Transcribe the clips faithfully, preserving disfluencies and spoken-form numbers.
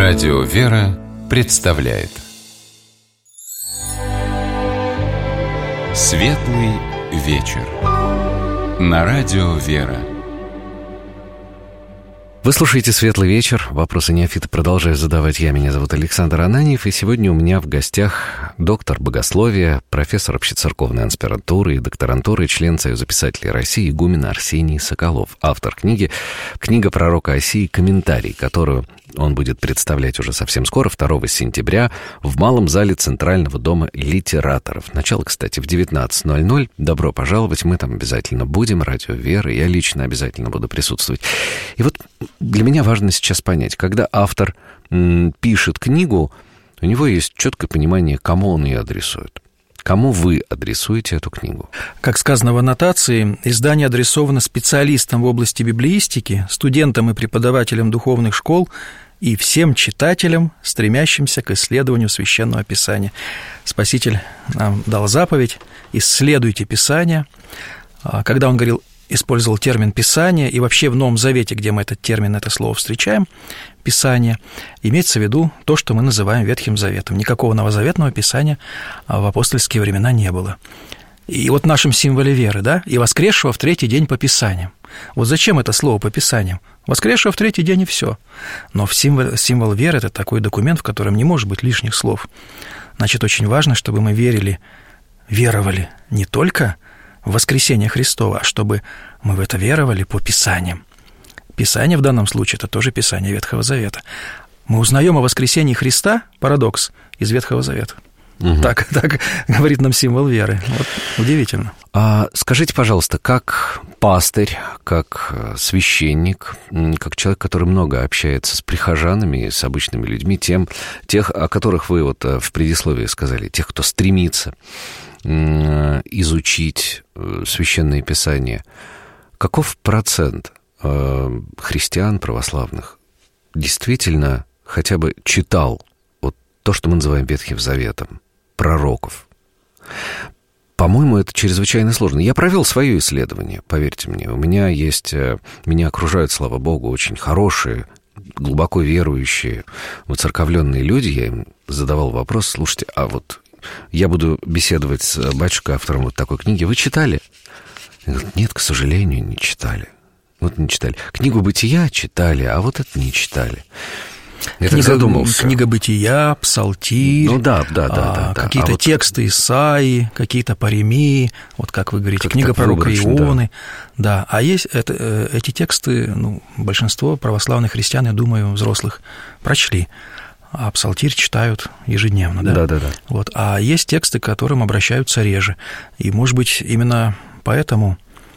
Радио «Вера» представляет Светлый вечер на Радио «Вера». Вы слушаете «Светлый вечер». Вопросы неофита продолжаю задавать я. Меня зовут Александр Ананьев. И сегодня у меня в гостях доктор богословия, профессор общецерковной аспирантуры и докторантуры, член Союза писателей России, игумен Арсений Соколов. Автор книги «Книга пророка Осии. Комментарий», которую он будет представлять уже совсем скоро, второго сентября, в Малом зале Центрального дома литераторов. Начало, кстати, в девятнадцать ноль ноль. Добро пожаловать, мы там обязательно будем. Радио «Вера», я лично обязательно буду присутствовать. И вот для меня важно сейчас понять, когда автор м, пишет книгу, у него есть четкое понимание, кому он ее адресует. Кому вы адресуете эту книгу? Как сказано в аннотации, издание адресовано специалистам в области библеистики, студентам и преподавателям духовных школ и всем читателям, стремящимся к исследованию Священного Писания. Спаситель нам дал заповедь: исследуйте Писание. Когда он говорил, использовал термин «Писание», и вообще в Новом Завете, где мы этот термин, это слово встречаем, «Писание», имеется в виду то, что мы называем Ветхим Заветом. Никакого новозаветного Писания в апостольские времена не было. И вот в нашем символе веры, да, «и воскресшего в третий день по Писаниям». Вот зачем это слово «по Писаниям»? Воскресшего в третий день и все. Но в символ, символ веры – это такой документ, в котором не может быть лишних слов. Значит, очень важно, чтобы мы верили, веровали не только в воскресение Христова, а чтобы мы в это веровали по Писаниям. Писание в данном случае – это тоже Писание Ветхого Завета. Мы узнаем о воскресении Христа, парадокс, из Ветхого Завета. Угу. Так, так говорит нам символ веры. Вот, удивительно. А скажите, пожалуйста, как пастырь, как священник, как человек, который много общается с прихожанами, с обычными людьми, тем, тех, о которых вы вот в предисловии сказали, тех, кто стремится изучить Священное Писание, каков процент христиан православных действительно хотя бы читал вот то, что мы называем Ветхим Заветом, пророков? По-моему, это чрезвычайно сложно. Я провел свое исследование, поверьте мне. У меня есть... Меня окружают, слава Богу, очень хорошие, глубоко верующие, воцерковленные люди. Я им задавал вопрос: слушайте, а вот я буду беседовать с батюшкой, автором вот такой книги. Вы читали? Я говорю: нет, к сожалению, не читали. Вот не читали. Книгу «Бытия» читали, а вот это не читали. Я книга, так задумался. Книга «Бытия», «Псалтирь», ну, да, да, да, да, а, да. какие-то а вот тексты Исаии, какие-то Паремии, вот как вы говорите, как книга пророка выборочно, Ионы. Да. Да, а есть это, эти тексты, ну, большинство православных христиан, я думаю, взрослых, прочли. А псалтирь читают ежедневно, да? Да, да, да. Вот. А есть тексты, к которым обращаются реже. И, может быть, именно поэтому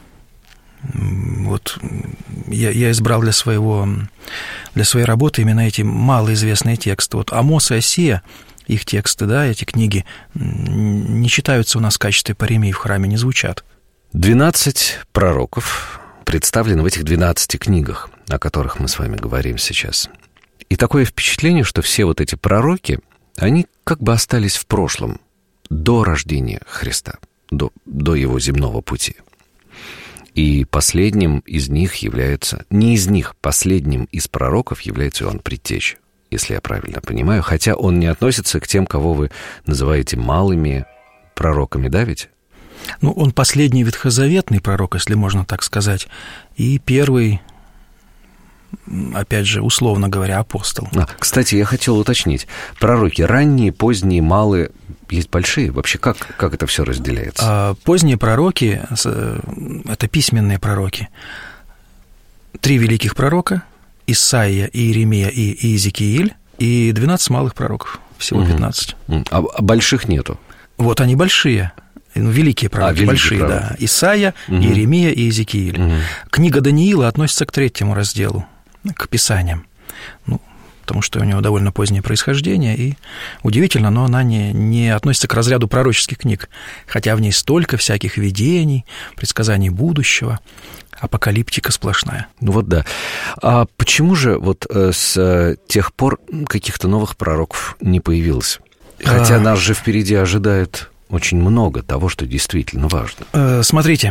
вот я, я избрал для, своего, для своей работы именно эти малоизвестные тексты. Вот Амос и Осия, их тексты, да, эти книги, не читаются у нас в качестве паремий, в храме не звучат. Двенадцать пророков представлены в этих двенадцати книгах, о которых мы с вами говорим сейчас. И такое впечатление, что все вот эти пророки, они как бы остались в прошлом, до рождения Христа, до, до его земного пути. И последним из них является, не из них, последним из пророков является Иоанн Предтеча, если я правильно понимаю, хотя он не относится к тем, кого вы называете малыми пророками, да ведь? Ну, он последний ветхозаветный пророк, если можно так сказать, и первый, опять же, условно говоря, апостол. А, кстати, я хотел уточнить. Пророки ранние, поздние, малые, есть большие? Вообще, как, как это все разделяется? А, поздние пророки – это письменные пророки. Три великих пророка – Исаия, Иеремия и Иезекииль, и двенадцать малых пророков, всего пятнадцать. Угу. А, а больших нету? Вот они большие. Ну, великие пророки, а, великие большие, пророки. Да. Исаия, угу. Иеремия и Иезекииль. Угу. Книга Даниила относится к третьему разделу, к Писаниям. Ну, потому что у него довольно позднее происхождение, и удивительно, но она не, не относится к разряду пророческих книг, хотя в ней столько всяких видений, предсказаний будущего, апокалиптика сплошная. Ну вот да. А почему же вот с тех пор каких-то новых пророков не появилось? Хотя а... нас же впереди ожидает очень много того, что действительно важно. Смотрите,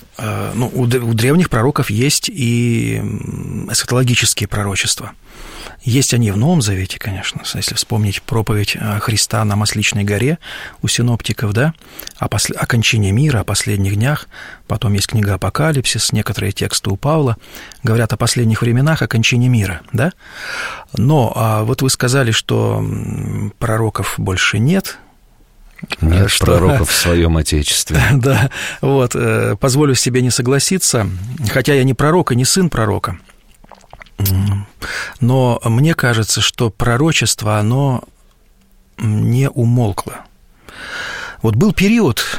ну, у древних пророков есть и эсхатологические пророчества. Есть они в Новом Завете, конечно, если вспомнить проповедь Христа на Масличной горе у синоптиков, да, о, посл... о кончине мира, о последних днях. Потом есть книга Апокалипсис, некоторые тексты у Павла говорят о последних временах, о кончине мира, да. Но а вот вы сказали, что пророков больше нет. Нет что... пророков в своем Отечестве. Да, вот, позволю себе не согласиться, хотя я не пророк и не сын пророка. Но мне кажется, что пророчество, оно не умолкло. Вот был период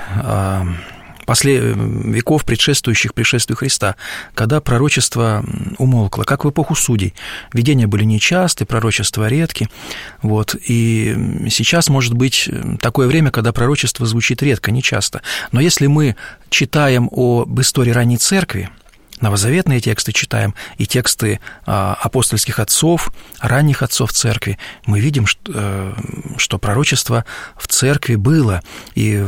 после веков, предшествующих пришествию Христа, когда пророчество умолкло, как в эпоху Судей. Видения были нечасты, пророчества редки. Вот. И сейчас может быть такое время, когда пророчество звучит редко, нечасто. Но если мы читаем об истории ранней церкви, новозаветные тексты читаем, и тексты апостольских отцов, ранних отцов церкви, мы видим, что, что пророчество в церкви было, и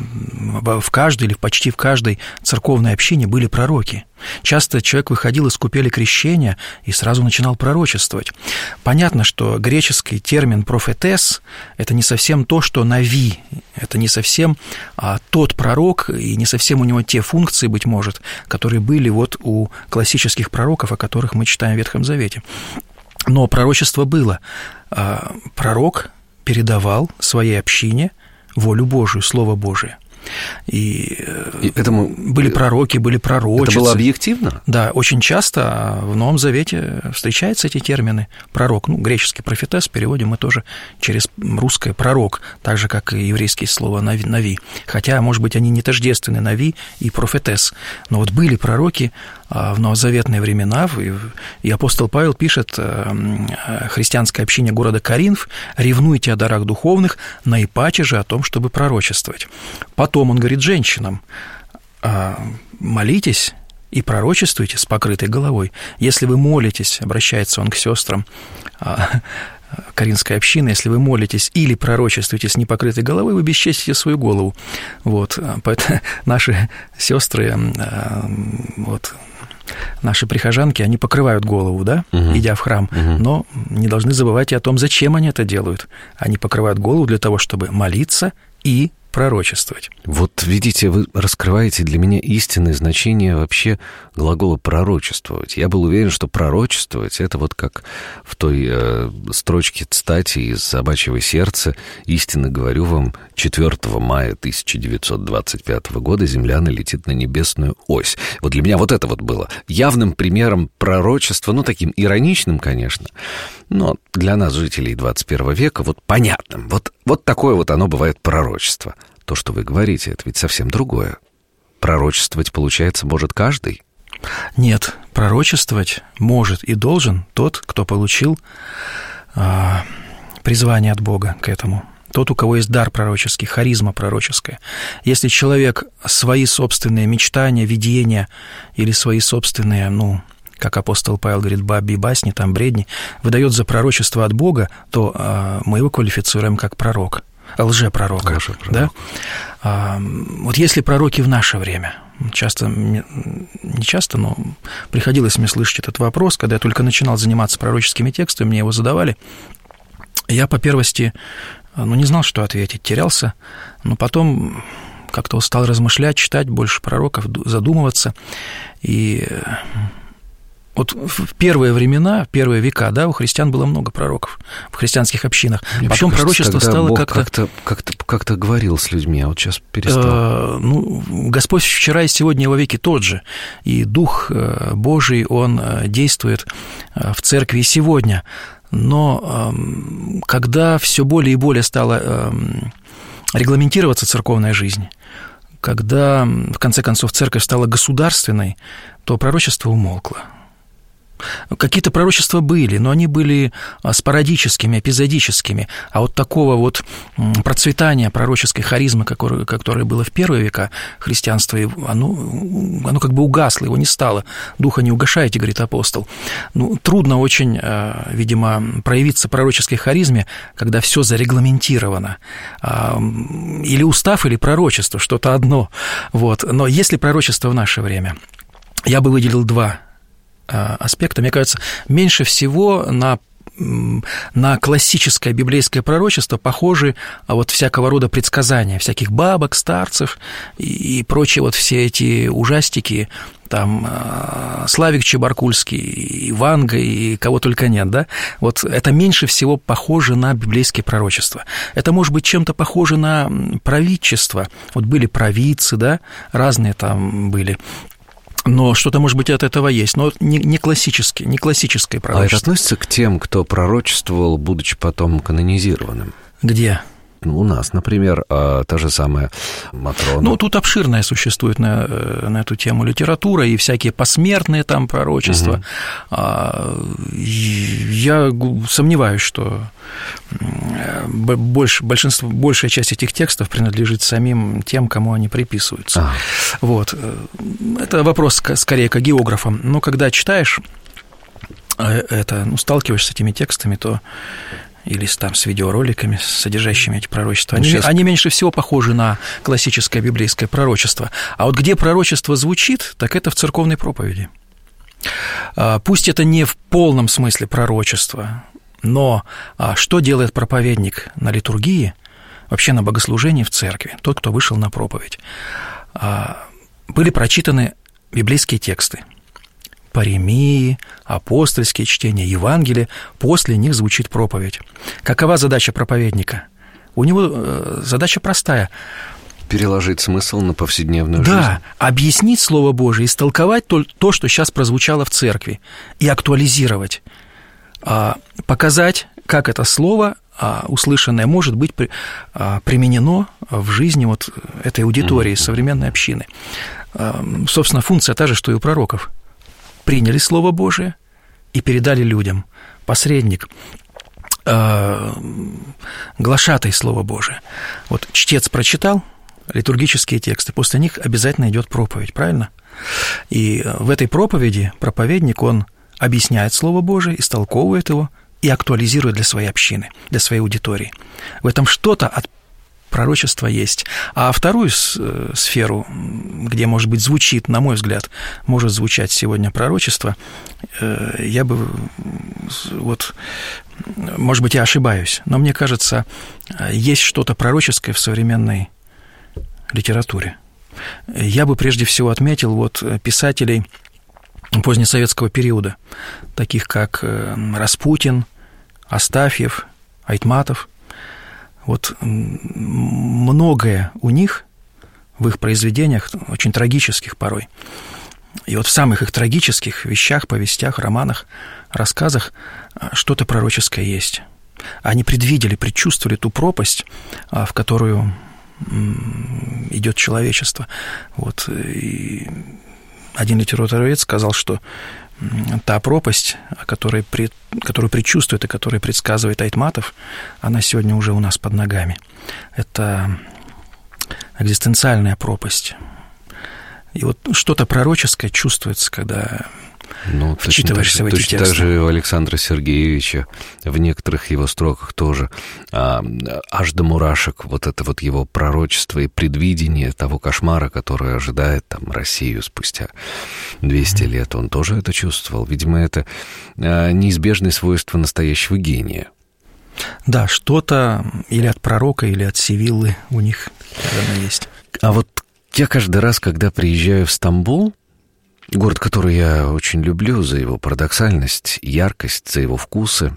в каждой или почти в каждой церковной общине были пророки. Часто человек выходил из купели крещения и сразу начинал пророчествовать. Понятно, что греческий термин «профетес» — это не совсем то, что «нави», это не совсем а, тот пророк, и не совсем у него те функции, быть может, которые были вот у классических пророков, о которых мы читаем в Ветхом Завете. Но пророчество было. А, пророк передавал своей общине волю Божию, Слово Божие. И, и этому были пророки, были пророчицы. Это было объективно? Да, очень часто в Новом Завете встречаются эти термины. Пророк, ну, греческий профетес, переводим мы тоже через русское пророк, так же, как и еврейское слово нави. Хотя, может быть, они не тождественны, нави и профетес. Но вот были пророки в новозаветные времена, и апостол Павел пишет христианской общине города Коринф: «Ревнуйте о дарах духовных, наипаче же о том, чтобы пророчествовать». Потом он говорит женщинам: молитесь и пророчествуйте с покрытой головой. Если вы молитесь, обращается он к сестрам Коринфской общины, если вы молитесь или пророчествуете с непокрытой головой, вы бесчестите свою голову. Вот, поэтому наши сестры, вот, наши прихожанки, они покрывают голову, да, угу. идя в храм, угу. но не должны забывать и о том, зачем они это делают. Они покрывают голову для того, чтобы молиться и пророчествовать. Вот видите, вы раскрываете для меня истинное значение вообще глагола «пророчествовать». Я был уверен, что пророчествовать — это вот как в той э, строчке цитате из «Собачьего сердца». «Истинно говорю вам, четвёртого мая тысяча девятьсот двадцать пятого года земля налетит на небесную ось». Вот для меня вот это вот было явным примером пророчества, ну, таким ироничным, конечно, но для нас, жителей двадцать первого века, вот понятным. Вот, вот такое вот оно бывает пророчество. То, что вы говорите, это ведь совсем другое. Пророчествовать, получается, может каждый? Нет, пророчествовать может и должен тот, кто получил а, призвание от Бога к этому. Тот, у кого есть дар пророческий, харизма пророческая. Если человек свои собственные мечтания, видения или свои собственные, ну, как апостол Павел говорит, бабьи басни, там бредни, выдает за пророчество от Бога, то а, мы его квалифицируем как пророк. Лжепророка, Лжепророк. Да? А, вот если пророки в наше время, часто, не часто, но приходилось мне слышать этот вопрос, когда я только начинал заниматься пророческими текстами, мне его задавали, я по первости, ну, не знал, что ответить, терялся, но потом как-то стал размышлять, читать больше пророков, задумываться, и... Вот в первые времена, в первые века, да, у христиан было много пророков в христианских общинах. Мне Потом кажется, пророчество стало Бог как-то... как-то, как-то... как-то говорил с людьми, а вот сейчас перестал. Э, ну, Господь вчера и сегодня и во веки тот же. И Дух Божий, Он действует в церкви и сегодня. Но когда все более и более стала регламентироваться церковная жизнь, когда, в конце концов, церковь стала государственной, то пророчество умолкло. Какие-то пророчества были, но они были спорадическими, эпизодическими. А вот такого вот процветания пророческой харизмы, которое, которое было в первые века христианства, оно, оно как бы угасло, его не стало. Духа не угашайте, говорит апостол. Ну, трудно очень, видимо, проявиться пророческой харизме, когда все зарегламентировано. Или устав, или пророчество, что-то одно. Вот. Но если пророчество в наше время, я бы выделил два аспекта. Мне кажется, меньше всего на на классическое библейское пророчество похожи вот всякого рода предсказания, всяких бабок, старцев и прочие вот все эти ужастики, там Славик Чебаркульский, и Ванга, и кого только нет, да, вот это меньше всего похоже на библейские пророчества. Это может быть чем-то похоже на правительство. Вот были провидцы, да, разные там были. Но что-то, может быть, от этого есть, но не, не классическое, не классическое пророчество. А это относится к тем, кто пророчествовал, будучи потом канонизированным? Где? У нас, например, та же самая Матрона. Ну, тут обширная существует на, на эту тему литература и всякие посмертные там пророчества. Угу. Я сомневаюсь, что больше, большинство, большая часть этих текстов принадлежит самим тем, кому они приписываются. А. Вот. Это вопрос скорее к географам. Но когда читаешь это, ну, сталкиваешься с этими текстами, то или там с видеороликами, содержащими эти пророчества. Они, они меньше всего похожи на классическое библейское пророчество. А вот где пророчество звучит, так это в церковной проповеди. Пусть это не в полном смысле пророчество, но что делает проповедник на литургии, вообще на богослужении в церкви, тот, кто вышел на проповедь? Были прочитаны библейские тексты. Паремии, апостольские чтения, Евангелия, после них звучит проповедь. Какова задача проповедника? У него задача простая. Переложить смысл на повседневную да, жизнь. Да, объяснить Слово Божие, истолковать то, то, что сейчас прозвучало в церкви, и актуализировать, показать, как это слово, услышанное, может быть применено в жизни вот этой аудитории, mm-hmm. современной общины. Собственно, функция та же, что и у пророков. Приняли Слово Божие и передали людям. Посредник, э, глашатай Слово Божие. Вот чтец прочитал литургические тексты, после них обязательно идет проповедь, правильно? И в этой проповеди проповедник, он объясняет Слово Божие, истолковывает его и актуализирует для своей общины, для своей аудитории. В этом что-то от пророчество есть. А вторую сферу, где, может быть, звучит, на мой взгляд, может звучать сегодня пророчество, я бы, вот, может быть, я ошибаюсь, но мне кажется, есть что-то пророческое в современной литературе. Я бы прежде всего отметил вот писателей позднесоветского периода, таких как Распутин, Астафьев, Айтматов. Вот многое у них в их произведениях, очень трагических порой, и вот в самых их трагических вещах, повестях, романах, рассказах что-то пророческое есть. Они предвидели, предчувствовали ту пропасть, в которую идет человечество. Вот. И один литературовед сказал, что та пропасть, которую, которую предчувствует и которую предсказывает Айтматов, она сегодня уже у нас под ногами. Это экзистенциальная пропасть. И вот что-то пророческое чувствуется, когда ну, вчитываешься точно, в эти точно тексты. Так же у Александра Сергеевича в некоторых его строках тоже а, аж до мурашек вот это вот его пророчество и предвидение того кошмара, который ожидает там Россию спустя двести mm-hmm. лет. Он тоже это чувствовал. Видимо, это а, неизбежное свойство настоящего гения. Да, что-то или от пророка, или от Севиллы у них наверное, есть. А вот я каждый раз, когда приезжаю в Стамбул, город, который я очень люблю за его парадоксальность, яркость, за его вкусы,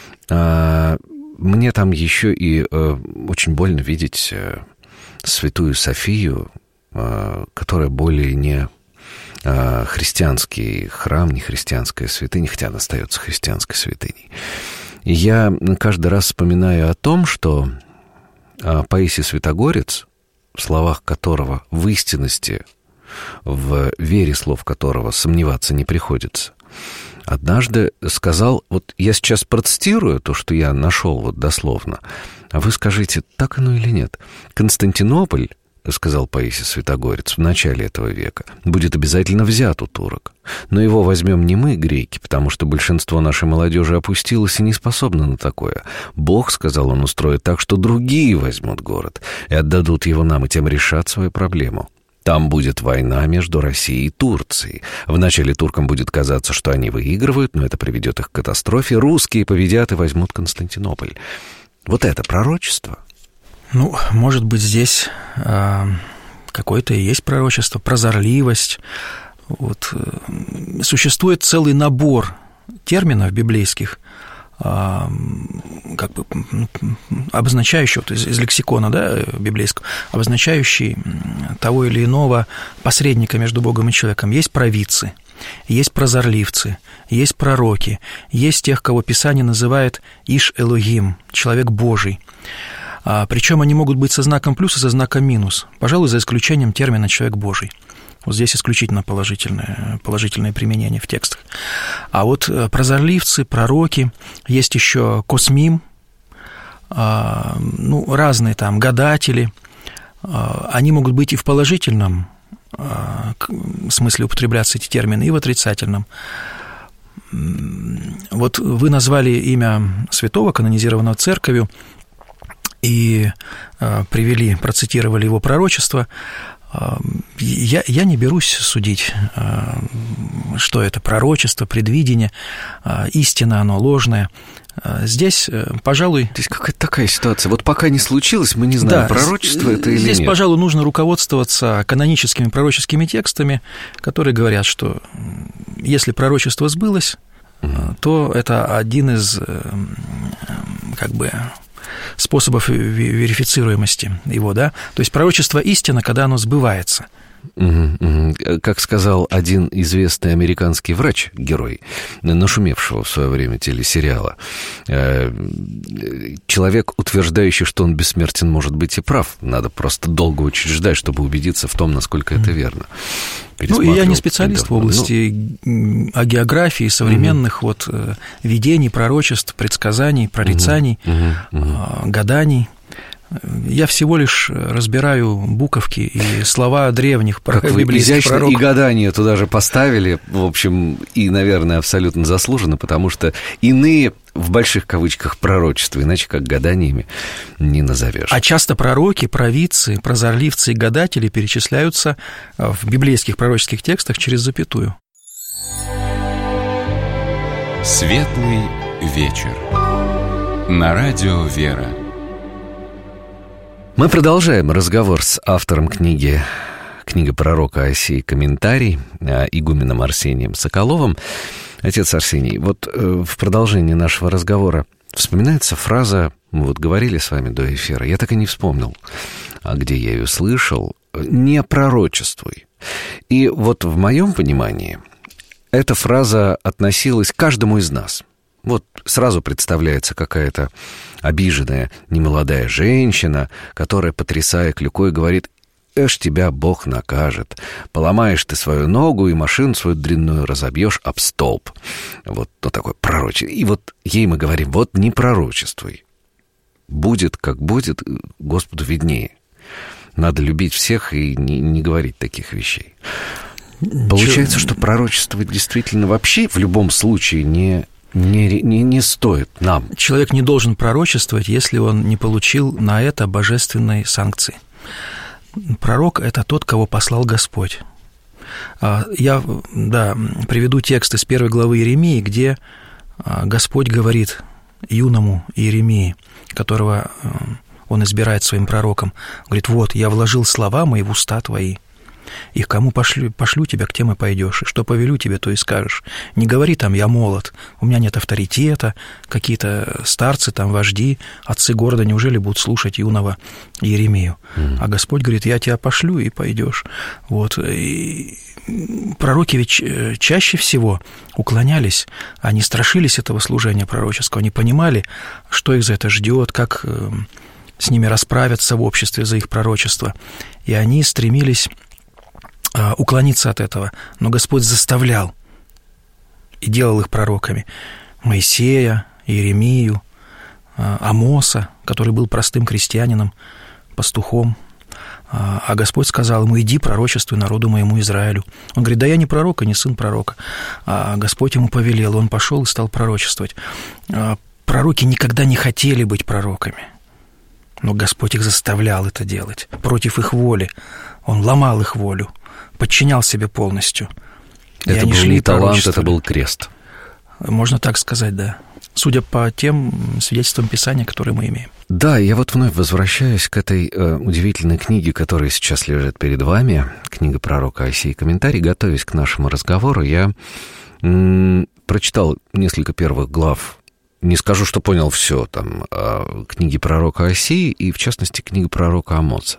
мне там еще и очень больно видеть Святую Софию, которая более не христианский храм, не христианская святыня, хотя она остается христианской святыней. И я каждый раз вспоминаю о том, что Паисий Святогорец, в словах которого, в истинности, в вере слов которого сомневаться не приходится, однажды сказал, вот я сейчас процитирую то, что я нашел вот дословно, а вы скажите, так оно или нет. Константинополь, сказал Паисий Святогорец, в начале этого века, будет обязательно взят у турок. Но его возьмем не мы, греки, потому что большинство нашей молодежи опустилось и не способно на такое. Бог, сказал он, устроит так, что другие возьмут город и отдадут его нам, и тем решат свою проблему. Там будет война между Россией и Турцией. Вначале туркам будет казаться, что они выигрывают, но это приведет их к катастрофе. Русские победят и возьмут Константинополь. Вот это пророчество. Ну, может быть, здесь э, какое-то и есть пророчество, прозорливость. Вот, э, существует целый набор терминов библейских, э, как бы обозначающих, то есть из лексикона, да, библейского, обозначающий того или иного посредника между Богом и человеком. Есть провидцы, есть прозорливцы, есть пророки, есть тех, кого Писание называет Иш Элогим, человек Божий. А, причем они могут быть со знаком плюс и со знаком минус, пожалуй, за исключением термина «человек Божий». Вот здесь исключительно положительное, положительное применение в текстах. А вот прозорливцы, пророки, есть еще космим, а, ну, разные там гадатели, а, они могут быть и в положительном а, смысле употребляться эти термины, и в отрицательном. Вот вы назвали имя святого, канонизированного церковью, и а, привели, процитировали его пророчество. Я, я не берусь судить, что это пророчество, предвидение, истина оно, ложное. Здесь, пожалуй... Здесь какая-то такая ситуация. Вот пока не случилось, мы не знаем, да, пророчество это или здесь, нет. Здесь, пожалуй, нужно руководствоваться каноническими пророческими текстами, которые говорят, что если пророчество сбылось, mm-hmm. то это один из, как бы... способов верифицируемости его, да, то есть пророчество истина, когда оно сбывается. Угу, угу. Как сказал один известный американский врач, герой, нашумевшего в свое время телесериала, человек, утверждающий, что он бессмертен, может быть и прав. Надо просто долго очень ждать, чтобы убедиться в том, насколько это верно. Ну, и я не специалист в области ну, географии, современных угу. вот, видений, пророчеств, предсказаний, прорицаний, угу, угу, угу. гаданий. Я всего лишь разбираю буковки и слова древних как библейских пророков. И гадания туда же поставили, в общем, и, наверное, абсолютно заслуженно, потому что иные, в больших кавычках, пророчества, иначе как гаданиями не назовешь. А часто пророки, провидцы, прозорливцы и гадатели перечисляются в библейских пророческих текстах через запятую. Светлый вечер. На радио «Вера». Мы продолжаем разговор с автором книги «Книга пророка Осии. Комментарий», игуменом Арсением Соколовым. Отец Арсений, вот в продолжении нашего разговора вспоминается фраза, мы вот говорили с вами до эфира, я так и не вспомнил, где я ее слышал, «не пророчествуй». И вот в моем понимании эта фраза относилась к каждому из нас. Вот сразу представляется какая-то обиженная немолодая женщина, которая, потрясая клюкой, говорит: «Эш, тебя Бог накажет. Поломаешь ты свою ногу и машину свою длинную разобьешь об столб». Вот то такое пророчество. И вот ей мы говорим: вот не пророчествуй. Будет, как будет, Господу виднее. Надо любить всех и не, не говорить таких вещей. Получается, что пророчество действительно вообще в любом случае не... Не, не, не стоит нам. Человек не должен пророчествовать, если он не получил на это божественной санкции. Пророк – это тот, кого послал Господь. Я, да, приведу текст из первой главы Иеремии, где Господь говорит юному Иеремии, которого он избирает своим пророком, говорит: «Вот, я вложил слова мои в уста твои. И к кому пошлю, пошлю тебя, к тем и пойдешь, и что повелю тебе, то и скажешь. Не говори там: я молод, у меня нет авторитета, какие-то старцы там, вожди, отцы города, неужели будут слушать юного Иеремию?» Mm. А Господь говорит: я тебя пошлю, и пойдешь. Вот. И пророки ведь чаще всего уклонялись, они страшились этого служения пророческого, они понимали, что их за это ждет, как с ними расправятся в обществе за их пророчество, и они стремились уклониться от этого, но Господь заставлял и делал их пророками. Моисея, Иеремию, Амоса, который был простым крестьянином, пастухом. А Господь сказал ему: иди, пророчествуй народу моему Израилю. Он говорит: да я не пророк и не сын пророка. А Господь ему повелел, он пошел и стал пророчествовать. Пророки никогда не хотели быть пророками, но Господь их заставлял это делать против их воли. Он ломал их волю, подчинял себе полностью. Это был не талант, это был крест. Можно так сказать, да. Судя по тем свидетельствам Писания, которые мы имеем. Да, я вот вновь возвращаюсь к этой э, удивительной книге, которая сейчас лежит перед вами, книга пророка Осии. Комментарий, готовясь к нашему разговору, я м- прочитал несколько первых глав. Не скажу, что понял все там э, книги пророка Осии, и в частности книга пророка Амоса.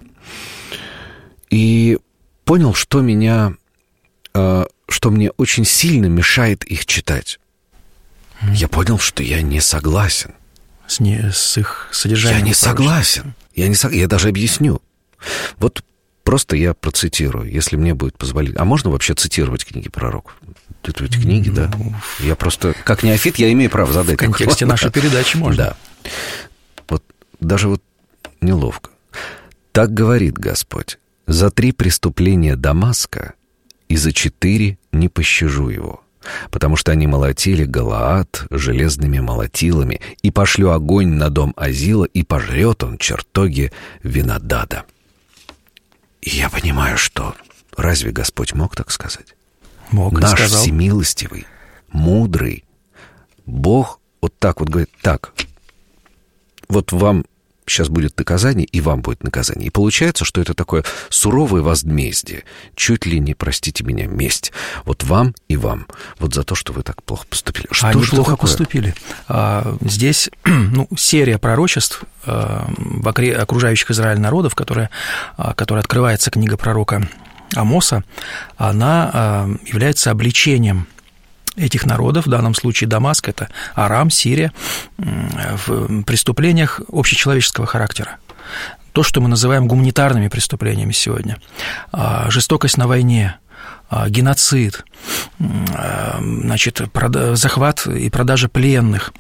И понял, что меня, э, что мне очень сильно мешает их читать. Я понял, что я не согласен. С, не, с их содержанием. Я не согласен. Я, не, я даже объясню. Вот просто я процитирую, если мне будет позволить. А можно вообще цитировать книги пророков? Это ведь книги, ну, да? Я просто, как неофит, я имею право задать. В контексте нашей передачи можно. Да. Вот даже вот неловко. Так говорит Господь: за три преступления Дамаска и за четыре не пощажу его. Потому что они молотили Галаад железными молотилами, и пошлю огонь на дом Азила, и пожрет он чертоги Винодада. И я понимаю, что разве Господь мог так сказать? Мог, Наш сказал. всемилостивый, мудрый Бог вот так вот говорит: так, вот вам сейчас будет наказание, и вам будет наказание. И получается, что это такое суровое возмездие, чуть ли не, простите меня, месть. Вот вам и вам. Вот за то, что вы так плохо поступили. Что Они же плохо такое? поступили. А, здесь ну, серия пророчеств а, в окружающих Израиль народов, которая, а, которая открывается книга пророка Амоса, она а, является обличением этих народов, в данном случае Дамаск, это Арам, Сирия, в преступлениях общечеловеческого характера. То, что мы называем гуманитарными преступлениями сегодня. Жестокость на войне, геноцид, значит, захват и продажа пленных,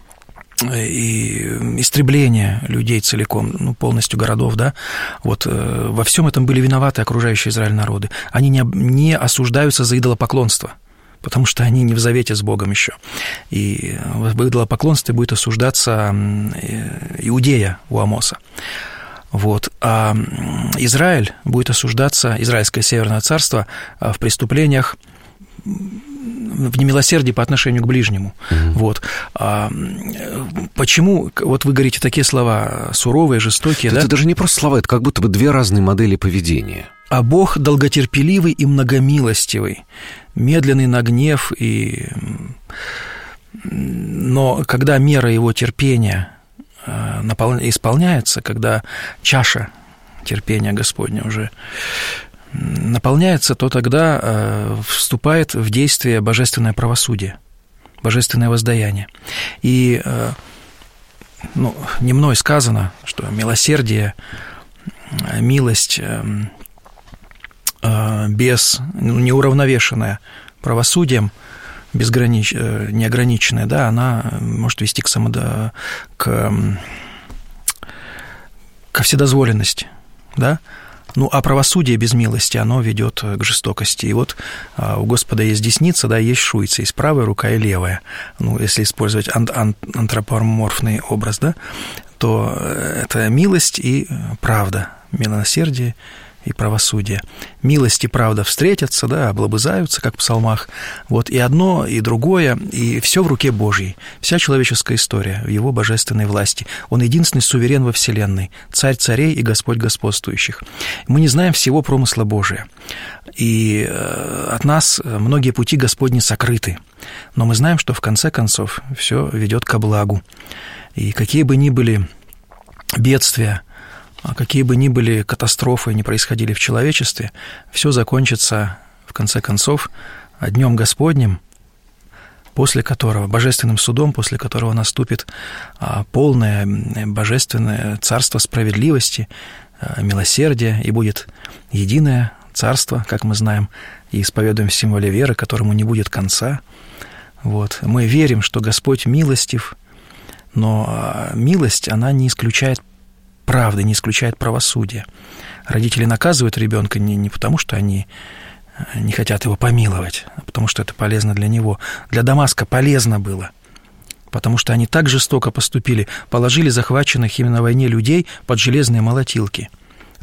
и истребление людей целиком, ну, полностью городов, да, вот во всем этом были виноваты окружающие Израиль народы. Они не, не осуждаются за идолопоклонство, потому что они не в завете с Богом еще. И в идолопоклонстве будет осуждаться Иудея у Амоса. Вот. А Израиль будет осуждаться, Израильское Северное Царство, в преступлениях в немилосердии по отношению к ближнему. Mm-hmm. Вот. А почему, вот вы говорите такие слова, суровые, жестокие, это да? Это даже не просто слова, это как будто бы две разные модели поведения. А Бог долготерпеливый и многомилостивый, медленный на гнев, и... но когда мера его терпения исполняется, когда чаша терпения Господня уже наполняется, то тогда вступает в действие божественное правосудие, божественное воздаяние. И ну, не мной сказано, что милосердие, милость без, ну, неуравновешенная правосудием, безгранич, неограниченная, да, она может вести к, самодо, к, ко вседозволенности, да. Ну, а правосудие без милости, оно ведет к жестокости. И вот у Господа есть десница, да, есть шуйца, есть правая рука и левая. Ну, если использовать антропоморфный образ, да, то это милость и правда, милосердие и правосудие. Милость и правда встретятся, да, облобызаются, как в псалмах. Вот и одно, и другое, и все в руке Божьей. Вся человеческая история в его божественной власти. Он единственный суверен во вселенной, царь царей и Господь господствующих. Мы не знаем всего промысла Божия. И от нас многие пути Господни сокрыты. Но мы знаем, что в конце концов все ведет ко благу. И какие бы ни были бедствия, какие бы ни были катастрофы не происходили в человечестве, все закончится, в конце концов, днем Господним, после которого, божественным судом, после которого наступит полное божественное царство справедливости, милосердия, и будет единое царство, как мы знаем, и исповедуем в символе веры, которому не будет конца. Вот. Мы верим, что Господь милостив, но милость, она не исключает правды, не исключает правосудия. Родители наказывают ребенка не, не потому, что они не хотят его помиловать, а потому что это полезно для него. Для Дамаска полезно было, потому что они так жестоко поступили, положили захваченных ими на войне людей под железные молотилки.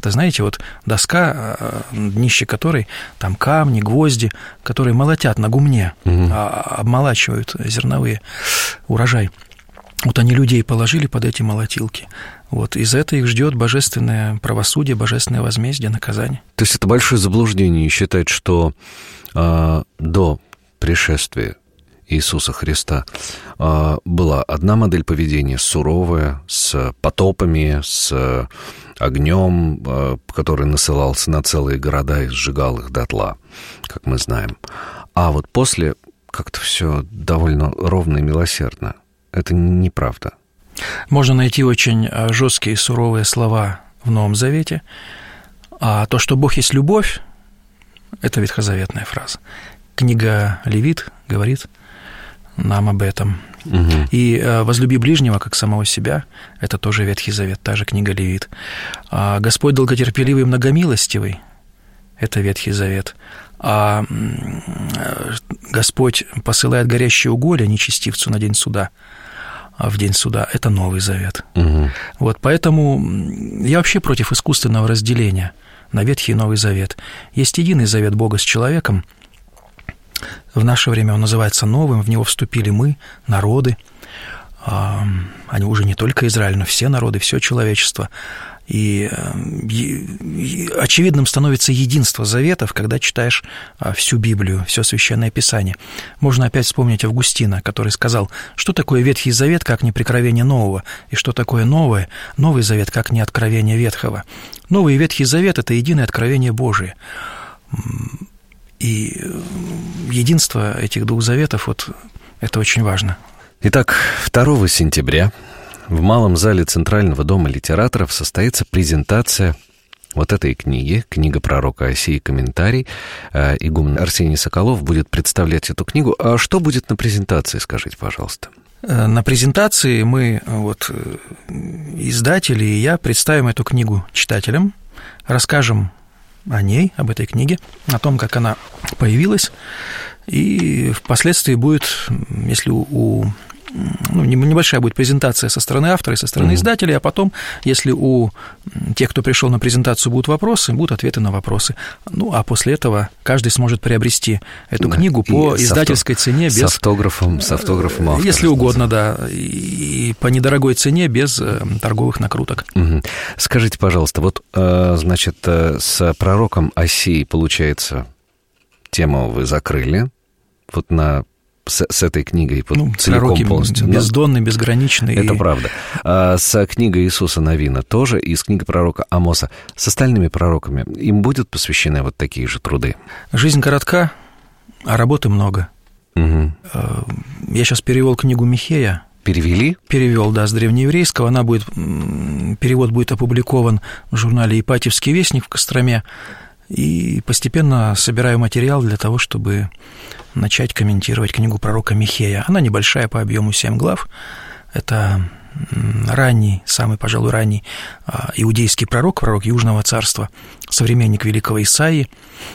Это, знаете, вот доска, днище которой там камни, гвозди, которые молотят на гумне, угу. обмолачивают зерновые урожай. Вот они людей положили под эти молотилки. Вот, и за это их ждет божественное правосудие, божественное возмездие, наказание. То есть это большое заблуждение считать, что э, до пришествия Иисуса Христа э, была одна модель поведения, суровая, с потопами, с огнем, э, который насылался на целые города и сжигал их дотла, как мы знаем. А вот после как-то все довольно ровно и милосердно. Это неправда. Можно найти очень жесткие и суровые слова в Новом Завете, а то, что Бог есть любовь, это ветхозаветная фраза. Книга Левит говорит нам об этом. Угу. И «возлюби ближнего, как самого себя» — это тоже Ветхий Завет, та же книга Левит. А «Господь долготерпеливый и многомилостивый» — это Ветхий Завет. А Господь посылает горящие уголья нечестивцу на день суда, а в день суда — это Новый Завет. Угу. Вот, поэтому я вообще против искусственного разделения на Ветхий и Новый Завет. Есть единый завет Бога с человеком. В наше время он называется Новым, в него вступили мы, народы. Они уже не только Израиль, но все народы, все человечество. И, и очевидным становится единство заветов, когда читаешь всю Библию, все Священное Писание. Можно опять вспомнить Августина, который сказал, что такое Ветхий Завет, как не прикровение Нового, и что такое Новое, Новый Завет, как не откровение Ветхого. Новый и Ветхий Завет – это единое откровение Божие. И единство этих двух заветов, вот, это очень важно. Итак, второго сентября в Малом зале Центрального дома литераторов состоится презентация вот этой книги, книга пророка Осии, комментарий. Игумен Арсений Соколов будет представлять эту книгу. А что будет на презентации, скажите, пожалуйста? На презентации мы, вот, издатели и я, представим эту книгу читателям, расскажем о ней, об этой книге, о том, как она появилась, и впоследствии будет, если у, у ну, небольшая будет презентация со стороны автора и со стороны mm-hmm. издателей, а потом, если у тех, кто пришел на презентацию, будут вопросы, будут ответы на вопросы. Ну, а после этого каждый сможет приобрести эту да. книгу по и издательской авто... цене без... С автографом, с автографом автора. Если угодно, да, и по недорогой цене, без торговых накруток. Угу. Скажите, пожалуйста, вот, значит, с пророком Осией, получается, тему вы закрыли, вот на... С, с этой книгой вот ну, целиком полностью. Бездонный, безграничный. Это и... правда. А с книгой Иисуса Навина тоже, и с книгой пророка Амоса. С остальными пророками им будут посвящены вот такие же труды? Жизнь коротка, а работы много. Угу. Я сейчас перевел книгу Михея. Перевели? Перевел, да, с древнееврейского. Она будет, перевод будет опубликован в журнале «Ипатьевский вестник» в Костроме. И постепенно собираю материал для того, чтобы начать комментировать книгу пророка Михея. Она небольшая по объему, семь глав. Это ранний, самый, пожалуй, ранний иудейский пророк, пророк Южного царства, современник великого Исаии.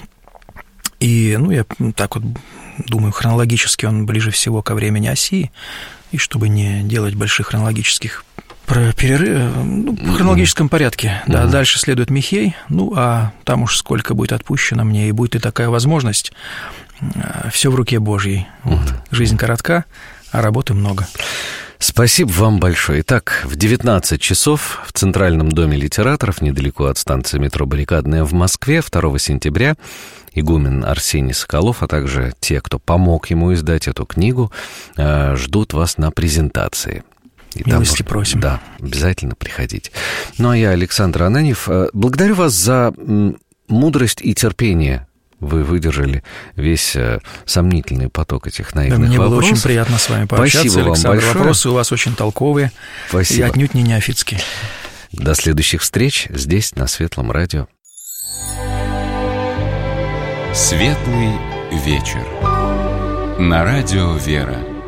И, ну, я так вот думаю, хронологически он ближе всего ко времени Осии. И чтобы не делать больших хронологических про перерыв, ну, в хронологическом порядке. Да, mm-hmm. Дальше следует Михей, ну, а там уж сколько будет отпущено мне, и будет ли такая возможность, все в руке Божьей. Mm-hmm. Вот. Жизнь коротка, а работы много. Спасибо вам большое. Итак, в девятнадцать часов в Центральном доме литераторов, недалеко от станции метро Баррикадная в Москве, второго сентября, игумен Арсений Соколов, а также те, кто помог ему издать эту книгу, ждут вас на презентации. И милости там, просим. Да, обязательно приходите. Ну, а я, Александр Ананьев, благодарю вас за мудрость и терпение. Вы выдержали весь сомнительный поток этих наивных да, мне вопросов. Мне было очень приятно с вами пообщаться, Спасибо Александр. Вам большое. Вопросы у вас очень толковые. Спасибо. И отнюдь не неофитские. До следующих встреч здесь, на Светлом радио. Светлый вечер. На радио «Вера».